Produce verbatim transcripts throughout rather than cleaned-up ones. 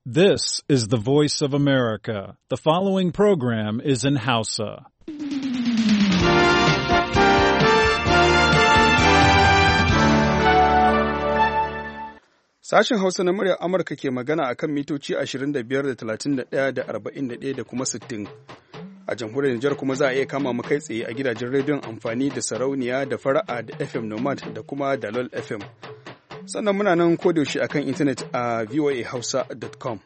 This is the voice of America. The following program is in Hausa. Sashen Hausa na muryar Amurka ke magana a kan mitoci ashirin da biyar da talatin da ɗaya da arba'in da ɗaya da kuma sittin. A jamhuriyar Nijar kuma za a iya kama mu kai tsaye a gidajen rediyon amfani da sarauniya da fara'a da F M Nomad da kuma Dalol F M. Sannan muna nan kodayaushe a kan intanet a voa hausa dot com.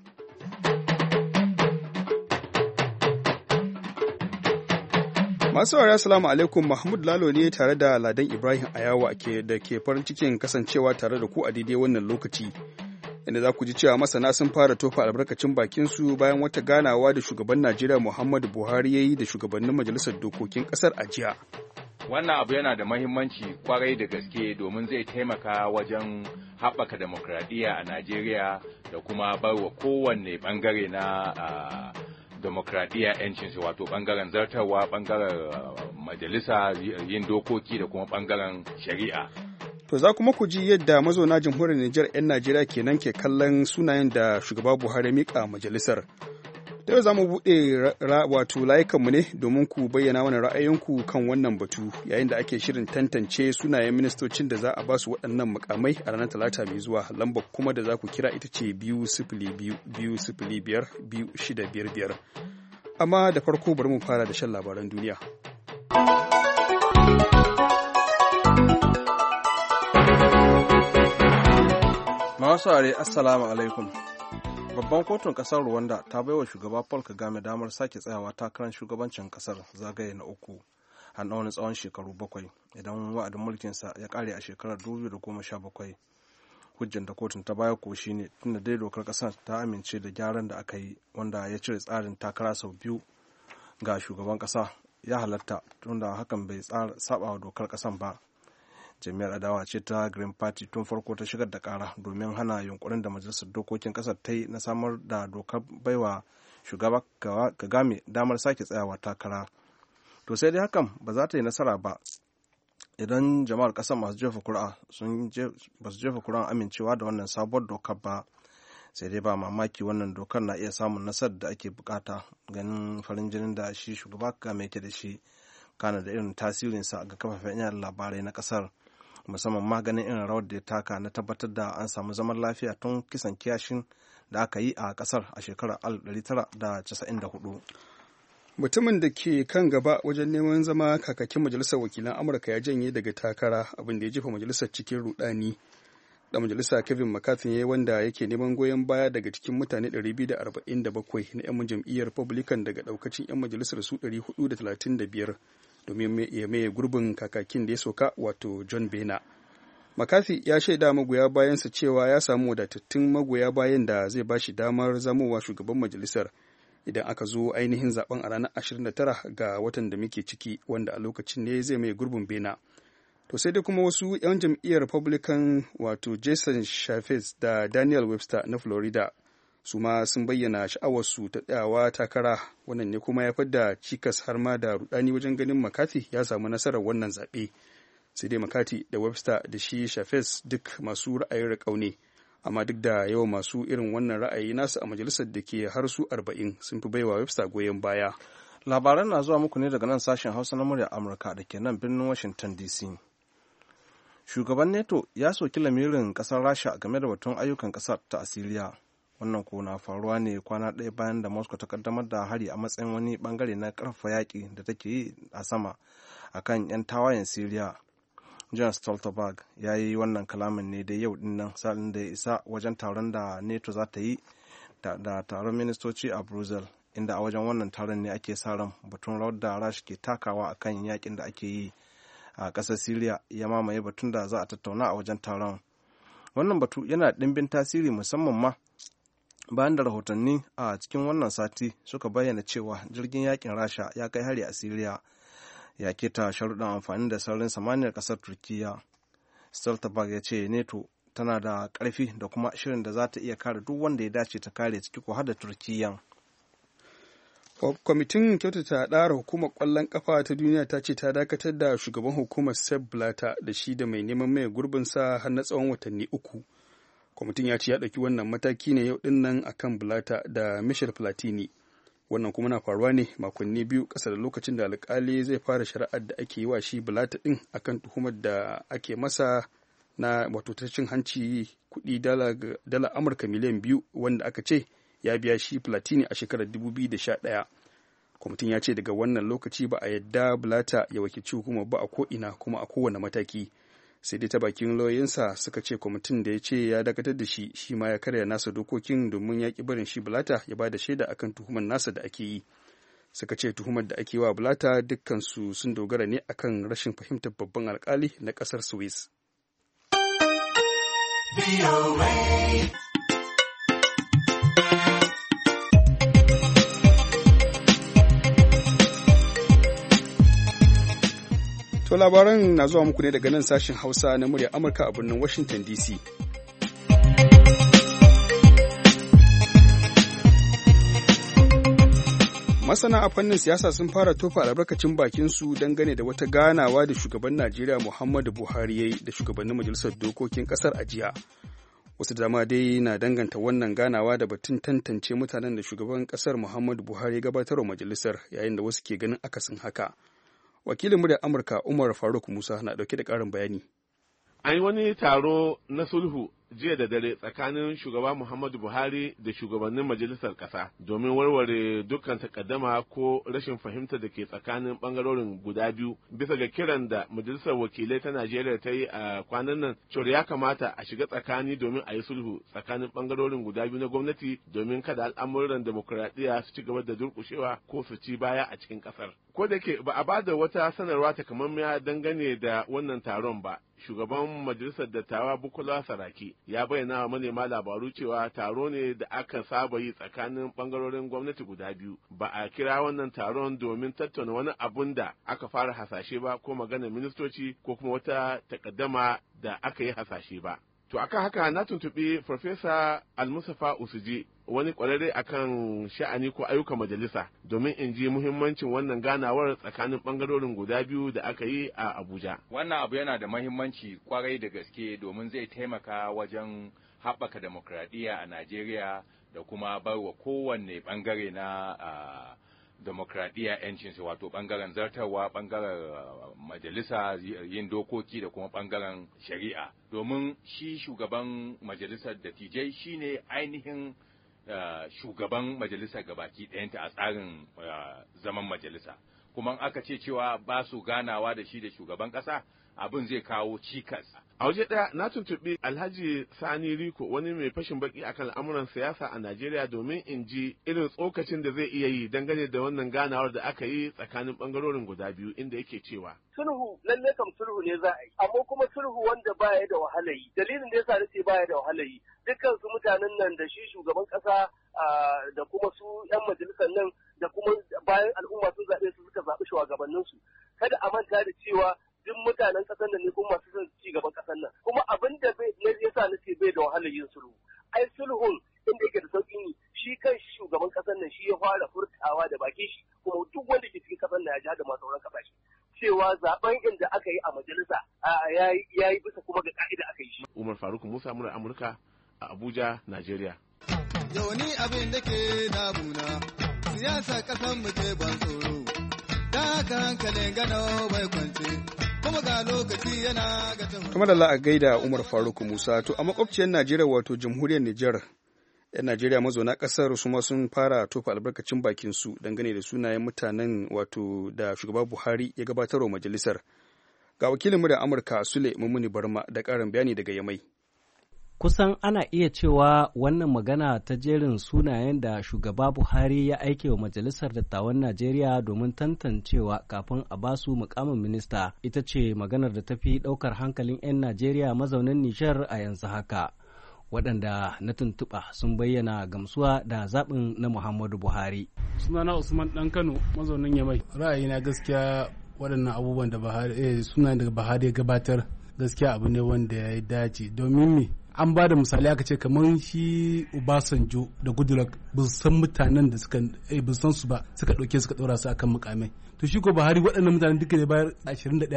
Masu saurari assalamu alaikum, Mahmud Lalo ne tare da Ladan Ibrahim Ayawa ke da ke farin cikin kasancewa tare da ku a daidai wannan lokaci. Inda za ku ji cewa masana sun fara tofa albarkacin bakinsu bayan wata ganawa da shugaban Najeriya Muhammadu Buhari ya yi da shugabannin majalisar dokokin ƙasar a jiya. Wannan abu yana da mahimmanci kwarai da gaske domin zai taimaka wajen haɓaka demokradiyya a Najeriya da kuma barwa kowanne ɓangare na uh, demokradiyya yancinsu, wato ɓangaren zartarwa, ɓangaren uh, majalisa yin dokoki da kuma ɓangaren shari'a. To za kuma ku ji yadda mazauna jamhuriyar Nijar 'yan Najeriya kenan ke kallon sunayen da shugaba Buhari miƙa majalisar. Da yau za mu buɗe wato layukanmu ne domin ku bayyana mana ra'ayinku kan wannan batu yayin da ake shirin tantance sunayen ministocin da za a ba su waɗannan mukamai a ranar talata mai zuwa. Lambar kuma da za ku kira ita ce biyu sifili biyu biyu sifili biyar biyu shida biyar biyar. Amma da farko bari mu fara da shan labaran duniya. Masu are assalamu alaikum. Babban kotun kasar Rwanda ta baiwa shugaba Paul Kagame damar sake tsayawa takarar shugabancin kasar zagaye na uku har na wani tsawon shekaru bakwai idan wa'adin mulkinsa ya kare a shekarar dubu biyu da goma sha bakwai. Hujjan da kotun ta baya ko shine tunda dai dokar kasar ta amince da gyaran da aka yi wanda ya cire tsarin takara sau biyu ga shugaban kasa ya halatta tunda hakan bai saba wa dokar kasan ba. Jami'ar adawa ce ta Green Party tun farko ta shigar da kara domin hana yunkurin da majalisar dokokin kasar ta yi na samar da dokar baiwa shugaba Kagame damar sake tsayawa takara. To sai dai hakan ba za ta yi nasara ba idan jama'ar kasar masu jefa kuri'a sun ba su jefa kuri'an amincewa da wannan sabuwar dokar ba. Sai dai ba mamaki wannan dokar na iya samun nasarar da ake bukata ganin farin jinin da shi shugaba Kagame yake da shi, kana da irin tasirinsa ga kafafen yaɗa labarai na kasar, musamman maganin irin rawar da ya taka na tabbatar da an samu zaman lafiya tun kisan kiyashin da aka yi a kasar a shekarar alif ɗari tara da casa'in da hudu. Mutumin da ke kan gaba wajen neman zama kakakin majalisar wakilan Amurka ya janye daga takara, abin da ya jefa majalisar cikin rudani. Da majalisa Kevin McCarthy ya yi wanda yake neman goyon baya daga cikin mutane ɗari biyu da arba'in da bakwai na 'yan jam'iyyar Republican daga ɗaukacin 'yan majalisar su ɗari hudu da talatin da biyar. Domin ya maye gurbin kakakin da ya soka wato John Boehner. McCarthy ya shaida magoya bayansa cewa ya samu wadatattun magoya bayan da zai ba shi damar zamowa shugaban majalisar idan aka zo ainihin zaben a ranar ashirin da tara ga watan da muke ciki, wanda a lokacin ne zai maye gurbin Boehner. To sai dai kuma wasu 'yan jam'iyyar Republican wato Jason Chaffetz da Daniel Webster na Florida su ma sun bayyana sha'awarsu ta tsayawa takara, wannan ne kuma ya fadda cikas har ma da rudani wajen ganin McCarthy ya samu nasarar wannan zaɓe. Sai dai McCarthy da Webster da shi Chaffetz duk masu ra'ayin riƙau ne, amma duk da yawan masu irin wannan ra'ayi nasu a majalisar da ke har su arba'in sun fi baiwa Webster goyon baya. Labaran na zuwa muku ne daga nan sashen Hausa na murya Amurka da ke nan birnin Washington D C. Shugaban NATO ya soki lamirin ƙasar Rasha game da batun ayyukan ƙasar ta Asiriya. Wannan ko na faruwa ne kwana ɗaya bayan da Moscow ta kaddamar da hari a matsayin wani bangare na ƙarfafa yaƙi da take yi a sama a kan 'yan tawayen Siriya. John Stoltenberg ya yi wannan kalamin ne da yau dinnan sa'in da ya isa wajen taron da NATO za ta yi da taron ministoci a Brussels, inda a wajen wannan taron ne ake sa ran batun rawar da Rasha ke takawa a kan yaƙin da ake yi a ƙasar Siriya ya mamaye batun da za a tattauna a wajen taron. Wannan batu yana da ɗimbin tasiri musamman ma bayan da rahotanni a cikin wannan sati suka bayyana cewa jirgin yakin Rasha ya kai hari a Siriya ya keta sharuɗan amfani da sararin samaniyar ƙasar Turkiyya. Stoltenberg ya ce NATO tana da ƙarfi da kuma shirin da za ta iya kare duk wanda ya dace ta kare ciki ko har da Turkiyyan. Kwamitin kyautata ɗara hukumar ƙwallon ƙafa ta duniya ta ce ta dakatar da shugaban hukumar Sepp Blatter da shi da mai neman mai gurbinsa har na tsawon watanni uku Kwamitin ya ce ya ɗauki wannan mataki ne yau ɗin nan akan Blatter da Michel Platini. Wannan kuma na faruwa ne makonni biyu ƙasa da lokacin da alƙali zai fara shari'ar da ake yi wa shi Blatter ɗin akan tuhumar da ake masa na wato ta cin hanci kuɗi dala Amurka miliyan biyu wanda aka ce ya biya shi Platini a shekarar dubu biyu da sha ɗaya. Kwamitin ya ce daga wannan lokaci ba a yadda Blatter ya wakilci hukumar ba a ko'ina kuma a kowane mataki. Sai dai ta bakin lauyoyinsa suka ce kwamitin da ya ce ya dakatar da shi shi ma ya karya nasa dokokin domin ya ƙi barin shi Blatter ya ba da shaida akan tuhumar nasa da ake yi. Suka ce tuhumar da ake wa Blatter dukkansu sun dogara ne akan rashin fahimtar babban alkali na ƙasar Swiss. To labaran na zuwa muku ne daga nan sashen Hausa na muryar Amurka a birnin Washington D C. Masana a fannin siyasa sun fara tofa albarkacin bakinsu dangane da wata ganawa da shugaban Najeriya Muhammadu Buhari ya yi da shugabannin majalisar dokokin ƙasar a jiya. Wasu dama dai na danganta wannan ganawa da batun tantance mutanen da shugaban ƙasar Muhammadu Buhari ya gabatar wa majalisar, yayin da wasu ke ganin akasin haka. Wakilin muryar Amurka Umar Faruk Musa na ɗauke da ƙarin bayani. An yi wani taro na sulhu jiya da dare tsakanin shugaba Muhammadu Buhari da shugabannin majalisar ƙasa domin warware dukkan takaddama ko rashin fahimta da ke tsakanin ɓangarorin guda biyu bisa ga kiran da majalisar wakilai ta Najeriya ta yi a kwanan nan cewa ya kamata a shiga tsakani domin a yi sulhu tsakanin ɓangarorin guda biyu na gwamnati domin kada al'amuran demokuraɗiyya su ci gaba da durƙushewa ko su ci baya a cikin ƙasar. Ko da ke ba a ba da wata sanarwa takamammiya dangane da wannan taron ba, shugaban majalisar dattawa Bukola Saraki ya bayyana wa manema labaru cewa taro ne da aka saba yi tsakanin bangarorin gwamnati guda biyu. Ba a kira wannan taron domin tattauna wani abun da aka fara hasashe ba ko magana ministoci ko kuma wata takaddama da aka yi hasashe ba. To akan haka na tuntuɓi Farfesa Almusafa Usuji, wani ƙwararre akan sha'ani ko ayyukan majalisa, domin in ji muhimmancin wannan ganawar tsakanin ɓangarorin guda biyu da aka yi a Abuja. Wannan abu yana da muhimmanci kwarai da gaske domin zai taimaka wajen haɓaka demokradiyya a Najeriya da kuma barwa kowanne ɓangare na uh, demokradiyya yancinsu, wato bangaren zartarwa, bangaren majalisa yin dokoki da kuma bangaren shari'a, domin shi shugaban majalisar dattijai shine ainihin uh, shugaban majalisar gabaki ɗayanta a tsarin uh, zaman majalisa. Kuma aka ce cewa ba su ganawa da shi da shugaban ƙasa, abin zai kawo cikas. A waje ɗaya na tuntuɓi Alhaji Sani Riko, wani mai fashin baki akan al'amuran siyasa a Najeriya, domin in ji irin tsokacin da zai iya yi dangane da wannan ganawar da aka yi tsakanin ɓangarorin guda biyu, inda yake cewa. Sulhu lalle kam sulhu ne za a yi, amma kuma sulhu wanda baya da wahala yi. Dalilin da yasa nace baya da wahala yi, dukkan su mutanen nan da shi shugaban ƙasa da kuma su 'yan majalisar nan da kuma bayan al'umma sun zaɓe su suka zaɓi shugabanninsu. Kada a manta da cewa duk mutanen ƙasar nan ne kuma masu son ci gaban ƙasar nan, kuma abin da bai yasa nace bai da wahalar yin sulhu. Ai sulhun inda yake da sauƙin yi, shi kan shugaban ƙasar nan shi ya fara furtawa da bakin shi, kuma duk wanda ke cikin ƙasar nan ya ji da masu sauran ƙasashe cewa zaben inda aka yi a majalisa ya yi bisa kuma ga ka'ida aka yi shi. Umar Faruk Musa, murar Amurka a Abuja, Najeriya. Yau ni abin da ke damuna siyasa ƙasar mu ce ban tsoro, da haka hankalin gano bai kwance. Kamar da la'a gaida Umar Faruk Musa, to a makwabciyar Najeriya wato jamhuriyar Nijar, 'yan Najeriya mazauna ƙasar su ma sun fara tofa albarkacin bakin su dangane da sunayen mutanen wato da shugaba Buhari ya gabatar wa majalisar. Ga wakilin mu da Amurka Sule Mumuni Barma da ƙarin bayani daga Yamai. Kusan ana iya cewa wannan magana ta jerin sunayen da shugaba Buhari ya aike wa Majalisar Dattawan Najeriya domin tantancewa kafin a basu mukamin minista ita ce maganar da ta fi ɗaukar hankalin 'yan Najeriya mazaunan Nijar a yanzu haka. Waɗanda na tuntuɓa sun bayyana gamsuwa da zaɓin na Muhammadu Buhari. Sunana Usman ɗan Kano, mazaunin Yamai. Ra'ayina gaskiya waɗannan abubuwan da Buhari eh, sunayen da Buhari ya gabatar gaskiya abu ne wanda ya dace, domin me an ba da misali aka ce kamar shi Obasanjo da Goodluck ba su san mutanen da suka eh ba san su ba suka dauke suka daura su akan mukamai, to shi ko Buhari waɗannan mutanen duka ne bayar ashirin da ɗaya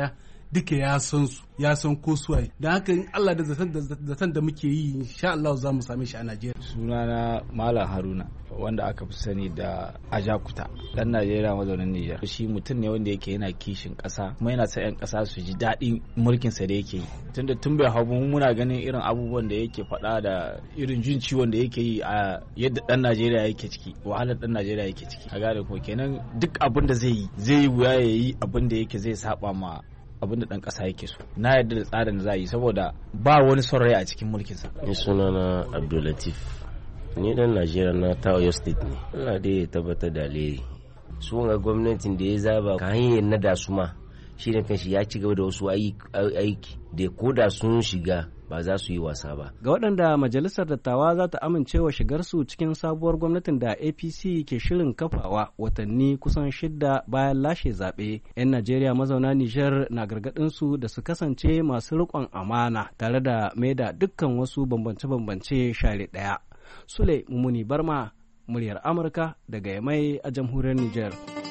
duka ya san su ya san ko suwaye da haka in Allah da zaton da muke yi insha Allah za mu same shi a Najeriya. Sunana Malam Haruna wanda aka fi sani da Ajakuta dan Najeriya mazaunin Nijar. Shi mutum ne wanda yake yana kishin ƙasa kuma yana sa 'yan ƙasa su ji daɗin mulkin sa da yake yi. Tunda tun bai hau muna ganin irin abubuwan da yake faɗa da irin jin ciwon da yake yi a yadda dan Najeriya yake ciki, wahalar dan Najeriya yake ciki. A gane ko kenan duk abin da zai yi zai yi wuya ya yi abin da yake zai saba ma abin da ɗan ƙasa yake so. Na yarda da tsarin da za yi saboda ba wani son rai a cikin mulkinsa. Ni sunana Abdulatif, ni dan Najeriya na ta Oyo State ne. Allah dai ya tabbatar da alheri. Su ga gwamnatin da ya zaba ka hanyar na da su ma shi ne kanshi ya ci gaba da wasu aiki da ko da sun shiga ba za su yi wasa ba. Ga waɗanda majalisar dattawa za ta amincewa shigarsu cikin sabuwar gwamnatin da A P C ke shirin kafawa watanni kusan shidda bayan lashe zaɓe, 'yan Najeriya mazauna Nijar na gargaɗinsu da su kasance masu riƙon amana tare da maida dukkan wasu bambance-bambance share ɗaya. Sule Mumuni Barma, muryar Amurka daga Yamai a jamhuriyar Nijar.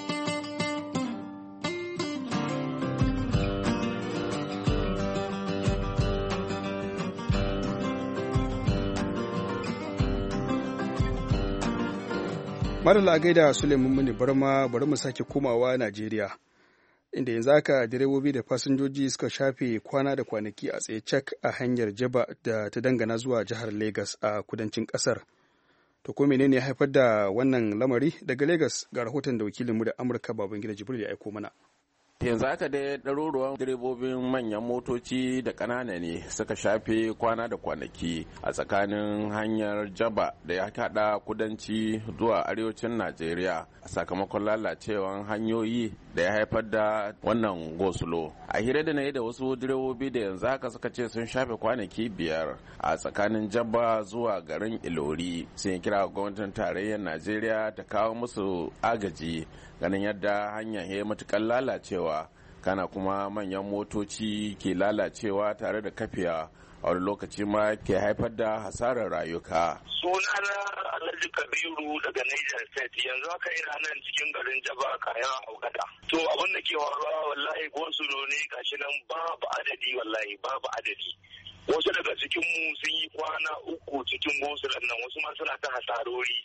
Madalla a gaida Suleiman Muni Barma, bari mu sake komawa Najeriya. Inda yanzu haka direbobi da fasinjoji suka shafe kwana da kwanaki a tsaye cak a hanyar Jaba da ta dangana zuwa jihar Legas a kudancin kasar. To ko menene ya haifar da wannan lamari? Daga Legas ga rahoton da wakilinmu da Amurka Babangida Jibril ya aiko mana. Yanzu haka dai ɗaruruwan direbobin manyan motoci da ƙanana ne suka shafe kwana da kwanaki a tsakanin hanyar Jaba da ya haɗa kudanci zuwa arewacin Najeriya a sakamakon lalacewan hanyoyi da ya haifar da wannan gosulo. A hira da na yi da wasu direbobi da yanzu haka suka ce sun shafe kwanaki biyar a tsakanin Jaba zuwa garin Ilori, sun kira gwamnatin tarayyar Najeriya ta kawo musu agaji ganin yadda hanyar ya matukar lalacewa, kana kuma manyan motoci ke lalacewa tare da kafiya a wani lokaci ma ke haifar da hasarar rayuka. Sunana Alhaji Kabiru daga Niger State, yanzu haka ina nan cikin garin Jaba kayan Augada. To abin da ke faruwa wallahi gosulo ne gashi nan babu adadi, wallahi babu adadi. Wasu daga cikin mu sun yi kwana uku cikin gosulan nan, wasu ma suna ta hasarori.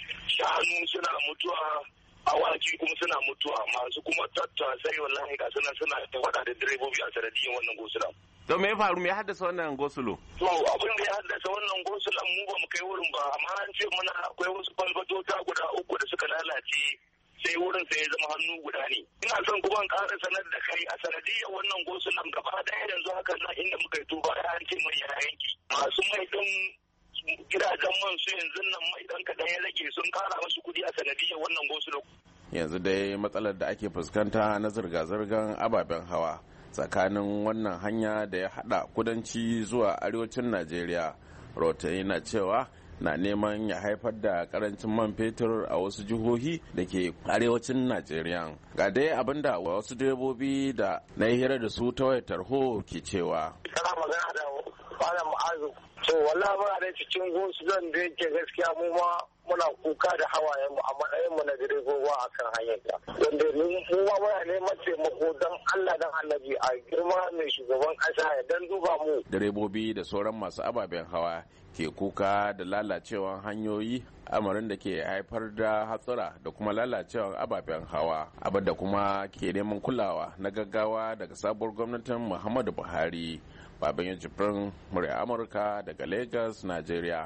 Shanu suna mutuwa, awaki kuma suna mutuwa, masu kuma tattasai wallahi ga suna suna ta faɗa da direbobi a sanadiyyar wannan gosulan. To me ya faru, me ya haddasa wannan gosulo? To abin da ya haddasa wannan gosulan mu ba mu kai wurin ba, amma an ce mana akwai wasu falbatota guda uku da suka lalace, sai wurin sai ya zama hannu guda ne. Ina son kuma ƙara sanar da kai a sanadiyyar wannan gosulan gaba ɗaya yanzu haka na inda muka yi tuba ya an ce mai ya yanki. Masu mai ɗin gidajen man su yanzu nan mai ɗan kaɗan ya rage sun ƙara masu kuɗi a sanadiyyar wannan gosulan. Yanzu dai matsalar da ake fuskanta na zirga-zirgar ababen hawa tsakanin wannan hanya da ya hada kudanci zuwa arewacin Najeriya, rahotanni na cewa na neman ya haifar da karancin man fetur a wasu jihohi da ke arewacin Najeriya. Ga dai abinda wasu direbobi da na hira da su ta wayar tarho ke cewa. Kana magana da Malam Ma'azu. To wallahi muna da cikin gosu zan da yake gaskiya mu ma muna kuka da hawayen mu a matsayin mu na direbowa akan hanyar ta. Wanda mu ma muna neman taimako don Allah dan Annabi a girma mai shugaban kasa ya dan duba mu. Direbobi da sauran masu ababen hawa ke kuka da lalacewan hanyoyi, amarin da ke haifar da hatsura da kuma lalacewan ababen hawa, abin da kuma ke neman kulawa na gaggawa daga sabuwar gwamnatin Muhammadu Buhari. Baban Jibrin, murya Amurka daga Lagos, Nigeria.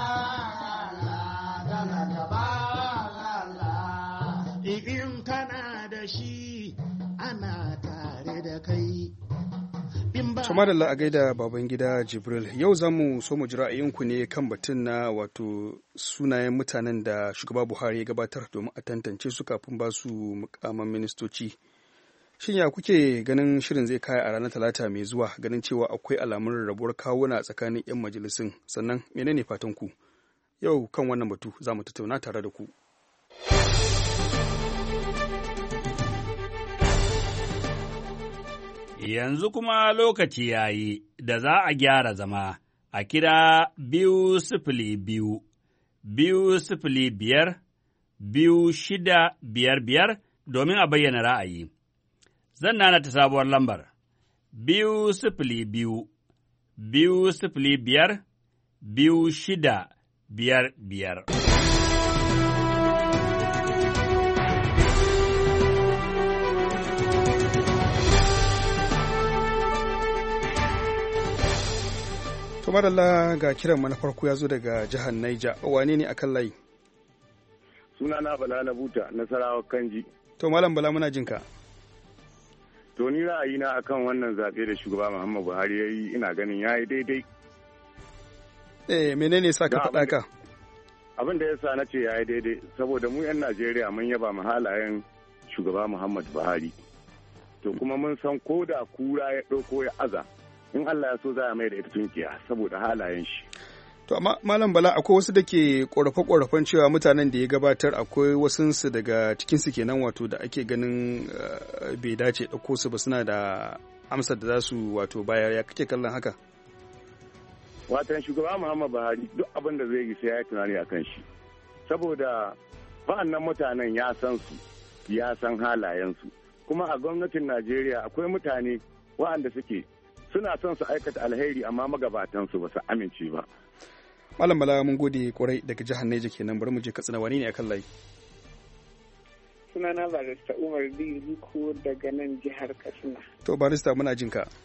In kana da shi ana tare da kai. Tuma da a gaida baban gida Jibril, yau za mu so mu ji ra'ayinku ne kan batun na wato sunayen mutanen da shugaba Buhari ya gabatar domin a tantance su kafin ba su mukaman ministoci. Shin ya kuke ganin shirin zai kaya a ranar Talata mai zuwa, ganin cewa akwai alamun rabuwar kawuna tsakanin 'yan majalisun, sannan menene fatan ku? Yau kan wannan batu za mu tattauna tare da ku. Yanzu kuma lokaci ya yi da za a gyara zama a kira biyu sifili biyu, biyu sifili biyar, biyu shida biyar biyar domin a bayyana ra'ayi. Zan nana ta sabuwar lambar, biyu sifili biyu, biyu sifili biyar, biyu shida biyar biyar. Tumar Allah ga kiran mana farko ya zo daga jihar Naija. Wane ne akan layi? Sunana Bala na Buta, Nasarawa Kanji. To Malam Bala muna jinka. To ni ra'ayina akan wannan zaɓe da shugaba Muhammadu Buhari ya yi ina ganin ya yi daidai. Eh menene sa ka faɗa ka? Abin da ya sa na ce ya yi daidai saboda mu 'yan Najeriya mun yaba mu halayen shugaba Muhammadu Buhari. To kuma mun san ko da kura ya ɗauko ya aza. In Allah ya so za a mai da ita tunkiya saboda halayen shi. To amma Malam Bala akwai wasu da ke ƙorafe-ƙorafen cewa mutanen da ya gabatar akwai wasunsu daga cikinsu kenan wato da ake ganin bai dace ɗauko su ba suna da amsar da za su wato bayar ya kake kallon haka? Watan shugaba Muhammadu Buhari duk abin da zai yi sai ya yi tunani akan shi. Saboda ba'annan mutanen ya san su, ya san halayensu. Kuma a gwamnatin Najeriya akwai mutane wa'anda suke suna son su aikata alheri amma magabatansu ba su amince ba. Malam Bala mun gode kwarai daga jihar Neja kenan bari mu je Katsina wani ne akan layi? Sunana Barista Umar Diko daga nan jihar Katsina. To Barista muna jin ka.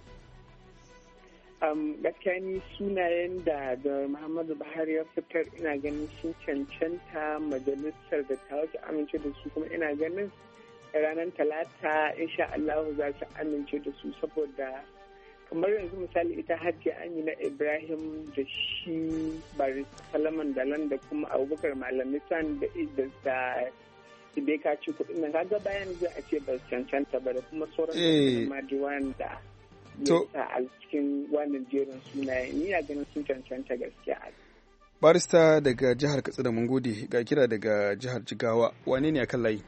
Um, gaskiya ni sunayen da da Muhammadu Buhari ya fitar ina ganin sun cancanta majalisar da ta wasu amince da su kuma ina ganin ranar talata insha Allah za su amince da su saboda kamar yanzu misali ita Hajiya Amina Ibrahim da shi Barista Salaman Dalan da kuma Abubakar Malami San da da da ka ci kuɗin nan kaga bayan zai a ce ba cancanta ba da kuma sauran madiwan da to a cikin wannan jerin sunaye ni ya ganin sun cancanta gaskiya. Barista daga jihar Katsina mun gode ga kira daga jihar Jigawa wane ne akan layi?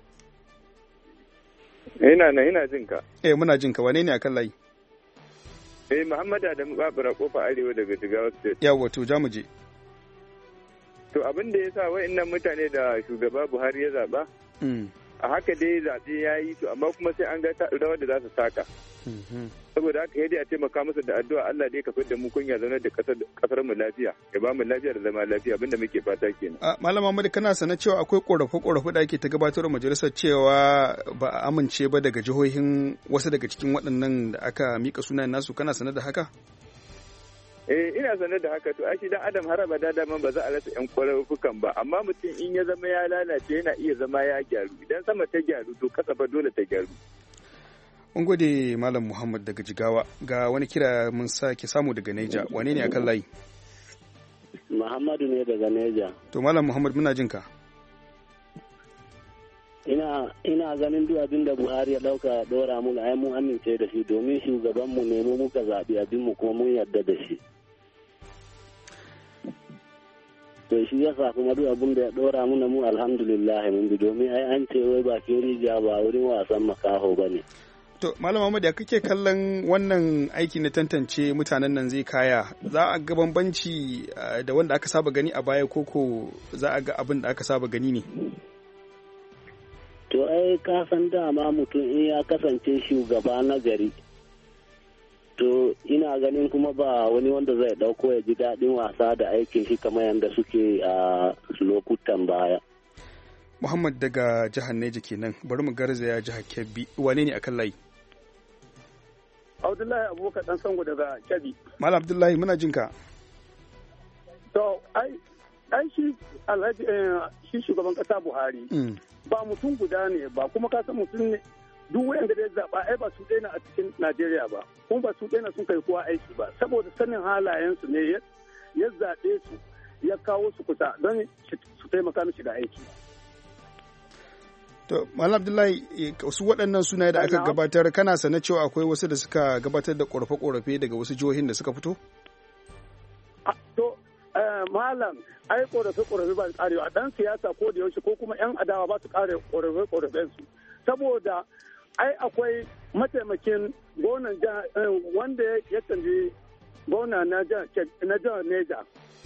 Ina na ina jin ka. Eh muna jin ka wane ne akan layi? Eh Muhammad Adamu Babura kofa Arewa daga Jigawa State. Yawa to za mu je. To abin da yasa wayannan mutane da shugaba Buhari ya zaba? A haka dai zaɓe ya yi to amma kuma sai an ga rawar da za su taka. Saboda haka yadda a taimaka musu da addu'a Allah dai ka fidda mu kunya zaune da kasar mu lafiya ya ba mu lafiya da zama lafiya abinda muke fata kenan. Malam Muhammad kana sanar cewa akwai korafe-korafe da ake ta gabatar majalisar cewa ba a amince ba daga jihohin wasu daga cikin waɗannan da aka mika sunayen nasu kana sanar da haka? Eh ina sanar da haka to ai dan Adam har abada da man ba za a rasa yan kwarafukan ba amma mutum in ya zama ya lalace yana iya zama ya gyaru idan sama ta gyaru to kasa ba dole ta gyaru. Mun gode Malam Muhammad daga Jigawa ga wani kira mun sake samu daga Neja wane ne akan layi? Muhammadu ne daga Neja. To Malam Muhammad muna jin ka. Ina ina ganin duk abin da Buhari ya dauka dora mu ai mun amince da shi domin shugaban mu ne mu muka zabi abin mu kuma mun yarda da shi. To shi yasa kuma duk abin da ya dora mu mu alhamdulillah mun bi domin ai an ce wai ba ke rijiya ba wurin wasan makaho bane. To, Malam Muhammad ya kake kallon wannan aiki na tantance mutanen nan zai kaya, za a ga bambanci da wanda aka saba gani a baya koko za a ga abin da aka saba gani ne? To, ai kasan dama mutum in ya kasance shugaba na gari. To, ina ganin kuma ba wani wanda zai ɗauko ya ji daɗin wasa da aikin shi kamar yadda suke a lokutan baya. Muhammad daga jihar Neja kenan, bari mu garzaya jihar Kebbi, wane ne akan layi? Abdullahi Abubakar dan Sango daga Kebbi. Malam Abdullahi muna jin ka. To ai ai shi Alhaji shi shugaban kasa Buhari ba mutum guda ne ba kuma ka san mutum ne duk wanda da ya zaba ai ba su daina a cikin Najeriya ba kuma ba su daina sun kai kowa aiki ba saboda sanin halayen su ne ya zabe su ya kawo su kusa don su taimaka mishi da aiki. To, Malam Abdullahi, su waɗannan sunaye da aka gabatar, kana sane cewa akwai wasu da suka gabatar da ƙorafe-ƙorafe daga wasu jihohin da suka fito? To, Malam, ai ƙorafe-ƙorafe ba su ƙarewa, ɗan siyasa ko da yaushe ko kuma 'yan adawa ba su ƙare ƙorafe-ƙorafen su. Saboda, ai akwai mataimakin gonan wanda ya canji gona na jihar Neja.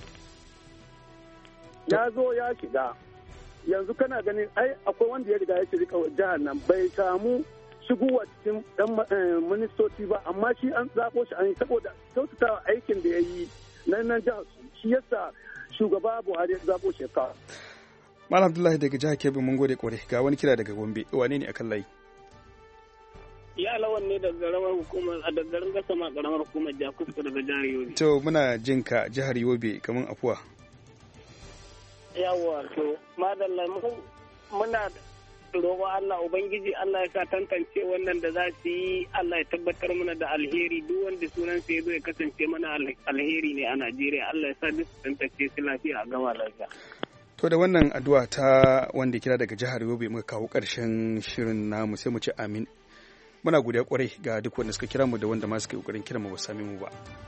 Ya zo ya shiga. Yanzu kana ganin ai akwai wanda ya riga ya shirika jihar nan bai samu shigowa cikin dan ministoci ba, amma shi an zaɓo shi an yi saboda kyautatawa aikin da ya yi na nan jihar su, shi yasa shugaba Buhari ya zaɓo shi ka. Malam Abdullahi daga jihar Kebbi mun gode kore, ga wani kira daga Gombe, wane ne akan layi? Ya lawan ne daga garamar hukumar a daga garin gasa ma karamar hukumar Jakusko daga jihar Yobe. To muna jin ka jihar Yobe kaman afuwa. Yawwa to madalla muna roƙo Allah Ubangiji Allah ya sa tantance wannan da za su yi, Allah ya tabbatar mana da alheri, duk wanda sunan sa ya zo ya kasance mana alheri ne a Najeriya, Allah ya sa duk su tantance su lafiya a gama lafiya. To da wannan addu'a ta wanda kira daga jihar Yobe muka kawo ƙarshen shirin namu, sai mu ce amin. Muna godiya kwarai ga duk wanda suka kira mu da wanda ma suka yi ƙoƙarin kira mu ba sami mu ba.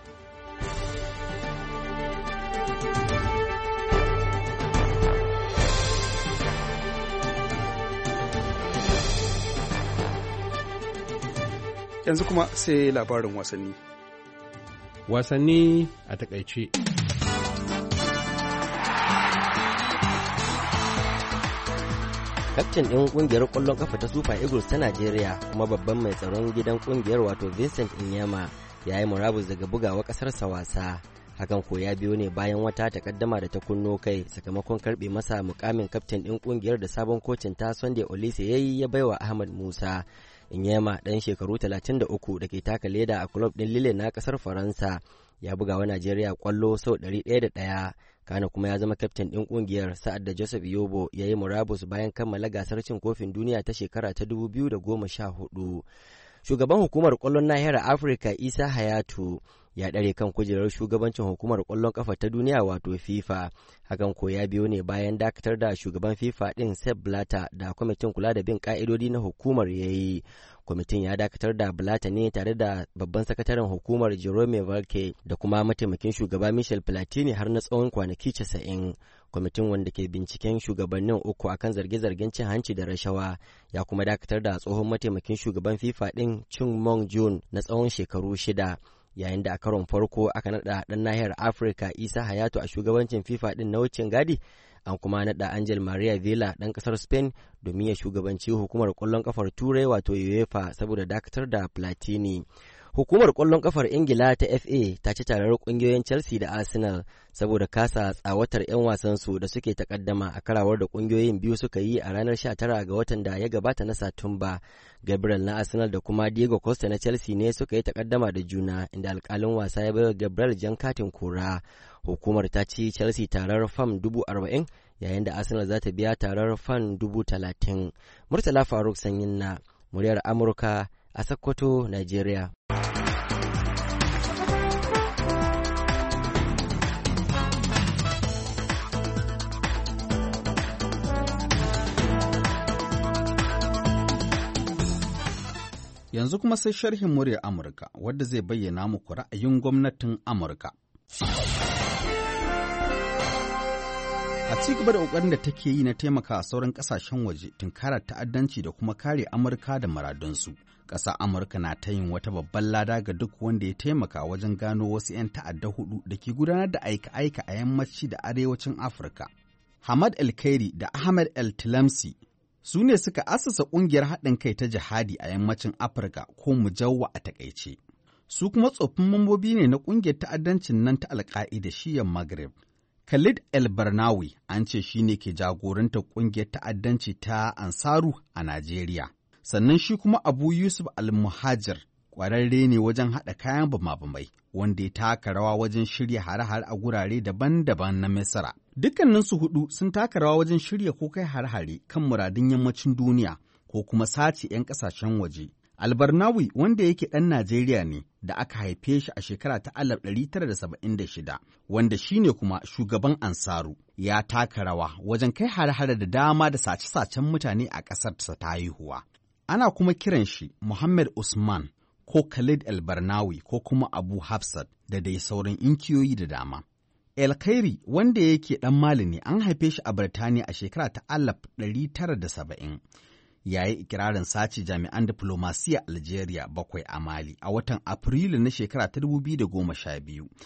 Yanzu kuma sai labarin wasanni. Wasanni a takaice. Kaftin ɗin ƙungiyar ƙwallon ƙafa ta Super Eagles ta Najeriya kuma babban mai tsaron gidan ƙungiyar wato Vincent Inyema ya yi murabus daga bugawa ƙasarsa wasa. Hakan ko ya biyo ne bayan wata takaddama da ta kunno kai sakamakon karɓe masa mukamin kaftin ɗin ƙungiyar da sabon kocin ta Sunday Olise ya yi ya baiwa Ahmad Musa. Inyema ɗan shekaru talatin da uku da ke taka leda a kulob ɗin Lille na ƙasar Faransa ya buga wa Najeriya ƙwallo sau ɗari ɗaya da ɗaya. Kana kuma ya zama kaftin ɗin ƙungiyar sa'ad da Joseph Yobo ya yi murabus bayan kammala gasar cin kofin duniya ta shekara ta dubu biyu da goma sha hudu. Shugaban hukumar ƙwallon nahiyar Afirka Isa Hayatu ya ɗare kan kujerar shugabancin hukumar ƙwallon ƙafa ta duniya wato FIFA. Hakan ko ya biyo ne bayan dakatar da shugaban FIFA ɗin Sepp Blatter da kwamitin kula da bin ƙa'idodi na hukumar ya yi. Kwamitin ya dakatar da Blatter ne tare da babban sakataren hukumar Jerome Valcke da kuma mataimakin shugaba Michel Platini har na tsawon kwanaki casa'in. Kwamitin wanda ke binciken shugabannin uku akan zarge-zargen cin hanci da rashawa ya kuma dakatar da tsohon mataimakin shugaban FIFA ɗin Chung Mong-jun na tsawon shekaru shida. Yayin da a karon farko aka naɗa ɗan nahiyar Afirka Isa Hayatu a shugabancin FIFA ɗin na wucin gadi, an kuma naɗa Angel Maria Villa ɗan ƙasar Spain domin ya shugabanci hukumar ƙwallon ƙafar Turai wato UEFA saboda dakatar da Platini. Hukumar ƙwallon ƙafar Ingila ta F A ta ci tarar ƙungiyoyin Chelsea da Arsenal saboda kasa tsawatar 'yan wasansu da suke takaddama a karawar da ƙungiyoyin biyu suka yi a ranar sha tara ga watan da ya gabata na Satumba. Gabriel na Arsenal da kuma Diego Costa na Chelsea ne suka yi takaddama da juna inda alƙalin wasa ya baiwa Gabriel jan katin kora. Hukumar ta ci Chelsea tarar fam dubu arba'in yayin da Arsenal za ta biya tarar fam dubu talatin. Murtala Faruk Sanyin na muryar Amurka a Sokoto, Nigeria. Yanzu kuma sai sharhin muryar Amurka wadda zai bayyana muku ra'ayin gwamnatin Amurka. A ci gaba da ƙoƙarin da take yi na taimaka sauran ƙasashen waje tunkarar ta'addanci da kuma kare Amurka da muradunsu. Ƙasa Amurka na ta yin wata babban lada ga duk wanda ya taimaka wajen gano wasu 'yan ta'adda hudu da ke gudanar da aika-aika a yammaci da arewacin Afirka. Hamad El-Kairi da Ahmed El-Tilamsi su ne suka asasa ƙungiyar haɗin kai ta jihadi a yammacin Afirka ko Mujawwa a takaice. Su kuma tsoffin mambobi ne na ƙungiyar ta'addancin nan ta Alƙa'ida shiyan Maghreb. Khalid El-Barnawi an ce shi ne ke jagorantar ƙungiyar ta'addanci ta Ansaru a Najeriya. Sannan shi kuma Abu Yusuf Al-Muhajir ƙwararre ne wajen haɗa kayan bama-bamai, wanda ya taka rawa wajen shirya hare-hare a gurare daban-daban na Misra. Dukkaninsu hudu sun taka rawa wajen shirya ko kai hare-hare kan muradun yammacin duniya ko kuma sace 'yan ƙasashen waje. Albarnawi wanda yake ɗan Najeriya ne da aka haife shi a shekara ta alif ɗari tara da saba'in da shida, wanda shi ne kuma shugaban Ansaru, ya taka rawa wajen kai hare-hare da dama da sace-sacen mutane a ƙasarsa ta haihuwa. Ana kuma kiran shi Muhammad Usman ko Khalid El-Barnawi ko kuma Abu Hafsat da dai sauran inkiyoyi da dama. El-Kairi wanda yake ɗan Mali ne an haife shi a Birtaniya a shekara ta alif ɗari tara da saba'in. Ya yi ikirarin sace jami'an diflomasiyya Algeria bakwai a Mali a watan Afrilu na shekara ta dubu biyu da goma sha biyu.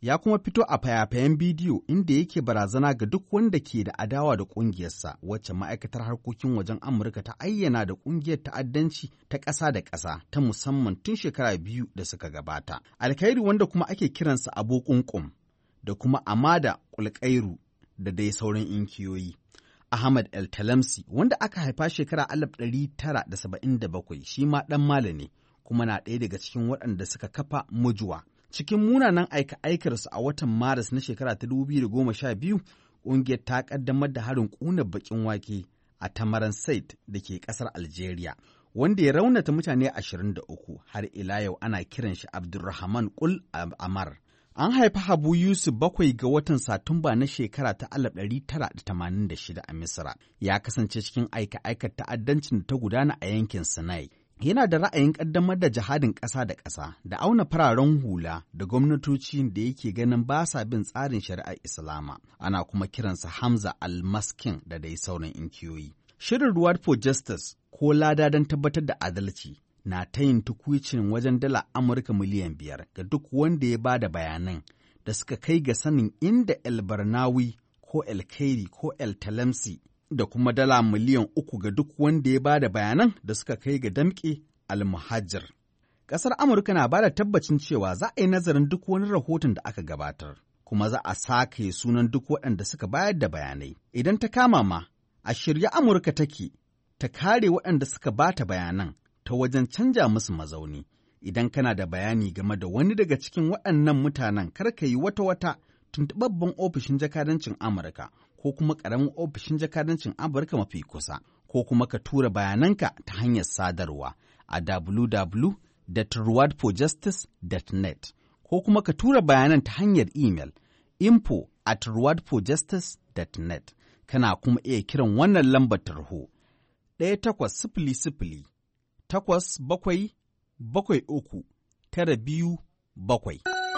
Ya kuma fito a fayafayen bidiyo inda yake barazana ga duk wanda ke da adawa da ƙungiyarsa wacce ma'aikatar harkokin wajen Amurka ta ayyana da ƙungiyar ta'addanci ta ƙasa da ƙasa ta musamman tun shekara biyu da suka gabata. Alkhairi wanda kuma ake kiransa Abu Ƙunƙum da kuma Amada Ƙulƙairu da dai sauran inkiyoyi. Ahmad El Talamsi wanda aka haifa shekara alif ɗari tara da saba'in da bakwai shi ma ɗan Mali ne kuma na ɗaya daga cikin waɗanda suka kafa Mujuwa. Cikin munanan aika-aikarsu a watan Maris na shekara ta dubu biyu da goma sha biyu, ƙungiyar ta ƙaddamar da harin ƙunar baƙin wake a Tamaran Sait da ke ƙasar Algeria, wanda ya raunata mutane ashirin da uku har ila yau ana kiran shi Abdulrahman Kul Amar. An haifi Habu Yusuf bakwai ga watan Satumba na shekara ta alif ɗari tara da tamanin da shida a Misra. Ya kasance cikin aika-aikar ta'addancin da ta gudana a yankin Sinai. Yana da ra'ayin ƙaddamar da jihadin ƙasa da ƙasa da auna fararen hula da gwamnatoci da yake ganin ba sa bin tsarin shari'ar Islama. Ana kuma kiransa Hamza al-Maskin da dai sauran inkiyoyi. Shirin Reward for Justice ko lada don tabbatar da adalci na ta yin tukwicin wajen dala Amurka miliyan biyar ga duk wanda ya ba da bayanan da suka kai ga sanin inda El Barnawi ko El Kairi ko El Talamsi da kuma dala miliyan uku ga duk wanda ya ba da bayanan da suka kai ga damƙe Al-Muhajir. Ƙasar Amurka na ba da tabbacin cewa za a yi nazarin duk wani rahoton da aka gabatar, kuma za a sake sunan duk waɗanda suka bayar da bayanai. Idan ta kama ma, a shirye Amurka take ta kare waɗanda suka ba ta bayanan ta wajen canja musu mazauni. Idan kana da bayani game da wani daga cikin waɗannan mutanen, kar ka yi wata-wata, tuntuɓi babban ofishin jakadancin Amurka ko kuma ƙaramin ofishin jakadancin Amurka mafi kusa, ko kuma ka tura bayananka ta hanyar sadarwa a w w w dot reward for justice dot net ko kuma ka tura bayanan ta hanyar email info at reward for justice dot net. Kana kuma iya kiran wannan lambar tarho ɗaya takwas sifili sifili takwas bakwai bakwai uku tara biyu bakwai.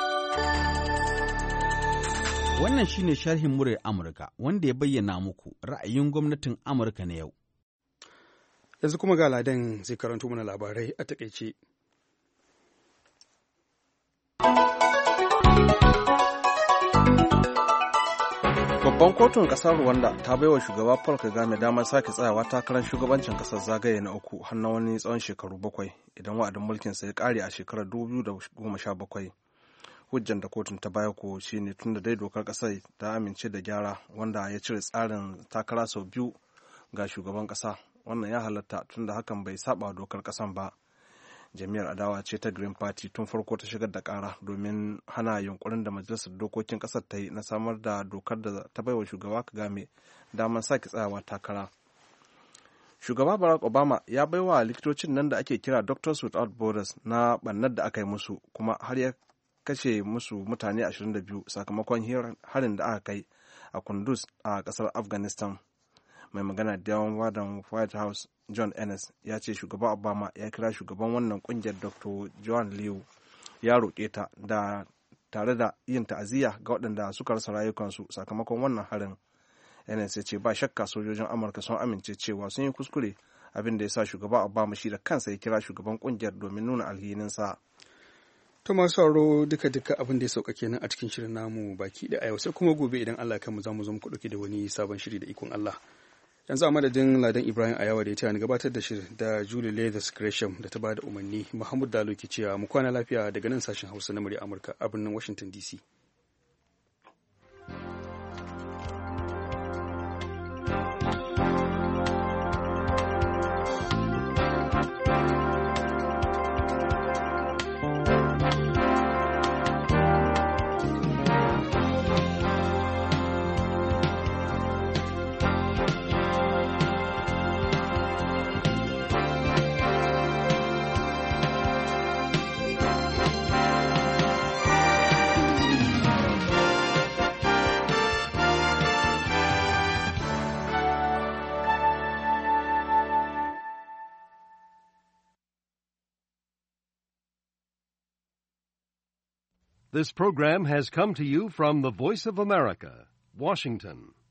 Wannan shi ne sharhin muryar Amurka wanda ya bayyana muku ra'ayin gwamnatin Amurka na yau. Yanzu kuma ga Ladan zai karanto mana labarai a takaice. Babban kotun kasar Rwanda ta baiwa shugaba Paul Kagame damar sake tsayawa takarar shugabancin kasar zagaye na uku har na wani tsawon shekaru bakwai idan wa'adin mulkinsa ya kare a shekarar dubu biyu da goma sha bakwai. Hujjan da kotun ta baya ko shine tun da dai dokar kasar ta amince da gyara wanda ya cire tsarin takara sau biyu ga shugaban kasa. Wannan ya halatta tun da hakan bai saba dokar kasan ba. Jami'ar adawa ce ta Green Party tun farko ta shigar da kara domin hana yunkurin da majalisar dokokin kasar ta yi na samar da dokar da ta baiwa shugaba Kagame damar sake tsayawa takara. Shugaba Barack Obama ya baiwa likitocin nan da ake kira Doctors Without Borders na bannar da aka yi musu, kuma har ya kashe musu mutane ashirin da biyu sakamakon harin da aka kai a Kunduz a kasar Afghanistan. Mai magana da yawan wadan White House John Ennis ya ce shugaba Obama ya kira shugaban wannan kungiyar Doctor Joan Liu ya roƙe ta da tare da yin ta'aziyya ga waɗanda suka rasa rayukansu sakamakon wannan harin. Ennis ya ce ba shakka sojojin Amurka sun amince cewa sun yi kuskure, abin da ya sa shugaba Obama shi da kansa ya kira shugaban kungiyar domin nuna alhininsa. To masu sauraro duka-duka abin da ya sauka kenan a cikin shirin namu baki da a yau, sai kuma gobe idan Allah ya kanmu za mu zo muku ɗauke da wani sabon shiri da ikon Allah. Yanzu a madadin Ladan Ibrahim Ayawa da ya taya ni gabatar da shirin da Julie Leathers Gresham da ta bada umarni, Muhammad Dalo ke cewa mu kwana lafiya daga nan sashen Hausa na murya Amurka a birnin Washington D C. This program has come to you from the Voice of America, Washington.